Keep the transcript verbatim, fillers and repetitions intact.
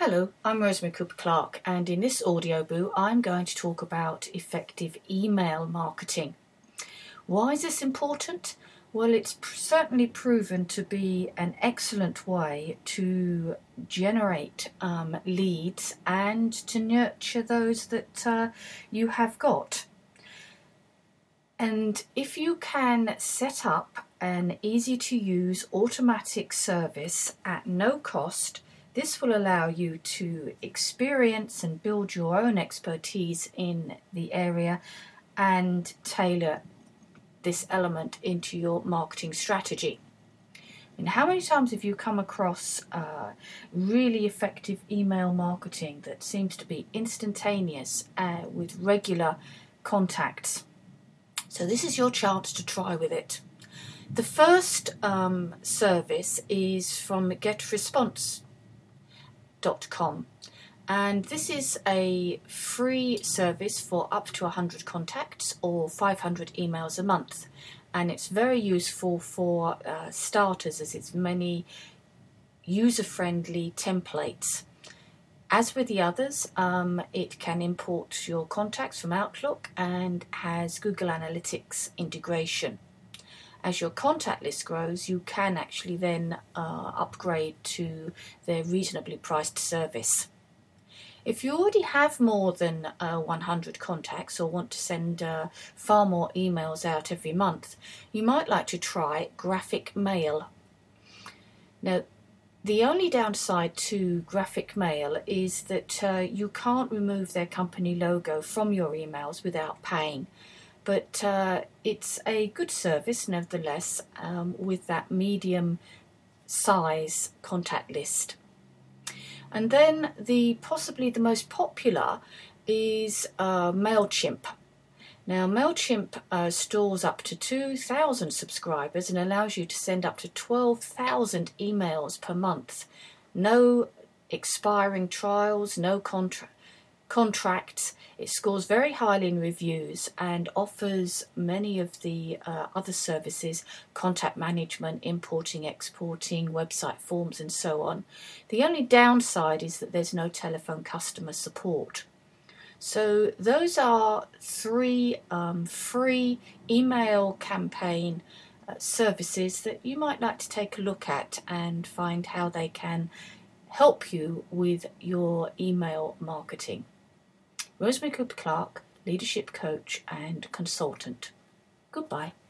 Hello, I'm Rosemary Cooper Clark, and in this audioboo I'm going to talk about effective email marketing. Why is this important? Well, it's pr- certainly proven to be an excellent way to generate um, leads and to nurture those that uh, you have got. And if you can set up an easy to use automatic service at no cost, this will allow you to experience and build your own expertise in the area and tailor this element into your marketing strategy. And how many times have you come across uh, really effective email marketing that seems to be instantaneous uh, with regular contacts? So this is your chance to try with it. The first um, service is from get response dot com, and this is a free service for up to one hundred contacts or five hundred emails a month, and it's very useful for uh, starters as it's many user-friendly templates. As with the others, um, it can import your contacts from Outlook and has Google Analytics integration. As your contact list grows, you can actually then uh, upgrade to their reasonably priced service. If you already have more than uh, one hundred contacts or want to send uh, far more emails out every month, you might like to try Graphic Mail. Now, the only downside to Graphic Mail is that uh, you can't remove their company logo from your emails without paying. But uh, it's a good service nevertheless, um, with that medium size contact list. And then the possibly the most popular is uh, MailChimp. Now, MailChimp uh, stores up to two thousand subscribers and allows you to send up to twelve thousand emails per month. No expiring trials, no contract. contracts. It scores very highly in reviews and offers many of the uh, other services, contact management, importing, exporting, website forms and so on. The only downside is that there's no telephone customer support. So those are three um, free email campaign uh, services that you might like to take a look at and find how they can help you with your email marketing. Rosemary Cooper Clark, leadership coach and consultant. Goodbye.